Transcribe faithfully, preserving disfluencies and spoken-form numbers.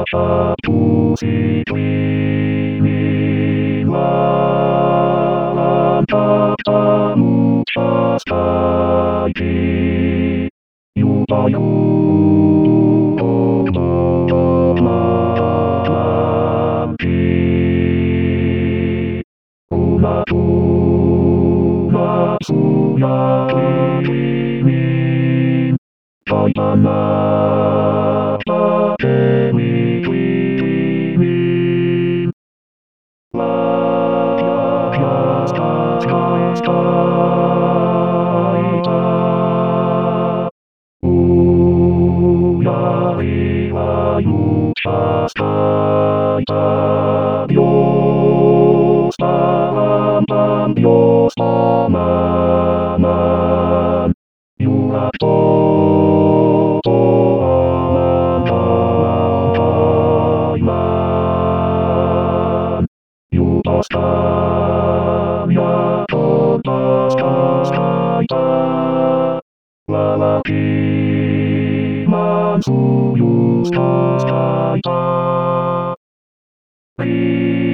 satu sisi lawan katamu sesaji Yudayu untuk menanti Umat-umat sudah dikirim Dari tanah Dewi dikirim Wajah skasta Uyari wayu skasta Dios dalam dan Dios tamaman Yurak toto aman dalam kaiman Yudas karya kertas kaita Lalaki mansuyus kaita